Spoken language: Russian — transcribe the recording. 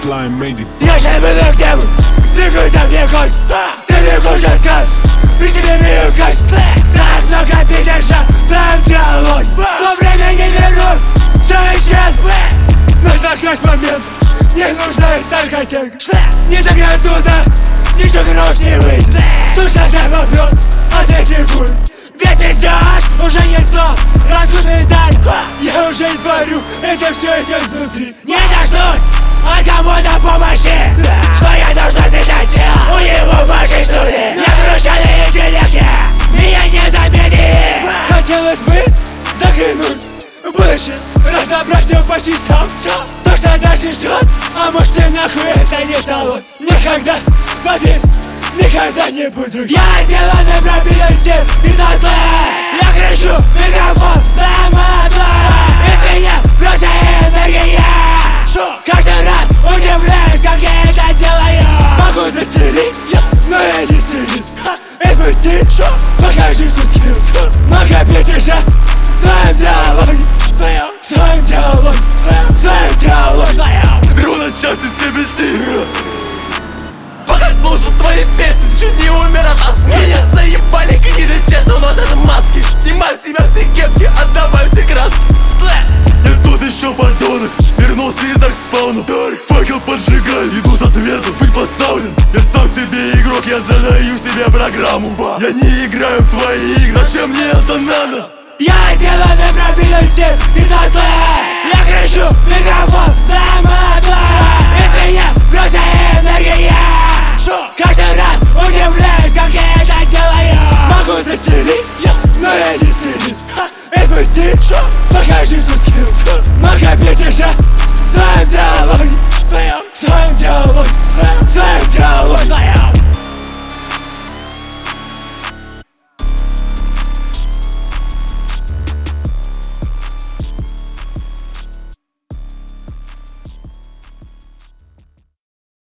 Flying Mayday. Я сейчас буду делать, двигай там мне кость. Ты мне хочешь сказать, при тебе мою кость. Так много пиздежа, там диалог. Но время не вернуть, все исчез. Нужно ждать момент, не нужно столько денег. Не загнать туда, ничего грош не выйдет. Слушай на вопрос, ответ не будет. Весь пиздеж уже не то, разгрузный даль. Я уже творю, это все идет внутри. Не дождусь от кого-то помощи, что я должна сделать. У него башки суды, я крученый интеллекте, меня не заметили. Хотелось бы заглянуть в будущее, разобрать все по часам. То, что дальше ждет, а может и нахуй это не сдалось. Никогда, поверь, никогда не буду. Я сделан на пробитости без зла. Я кричу, микрофон, из меня просто энергия. Каждый раз удивляюсь, как я это делаю. Могу застрелить, но я не стелюсь. Отпусти, покажи, что скилл. Много пиздежа в твоем диалоге, в твоем диалоге, в твоем диалоге. Беру на части себе ты. Пока слушал твои песни, чуть не умер от тоски. Меня заебали какие-то те, что носят маски. Снимай с себя все кепки, отдавай все краски. Я тут еще подонок, вернулся из даркспауна. Факел поджигаю, иду за светом, быть поставлен. Я сам себе игрок, я задаю себе программу. Я не играю в твои игры, зачем мне это надо? Я сделан на пробитости без зла. Я кричу, микрофон, из меня просто энергия. Каждый раз удивляюсь, как я это делаю. Могу застрелить, но я не стелюсь. Отпусти, покажи, что скилл. Много пиздежа в твоем диалоге, в твоем диалоге, в твоем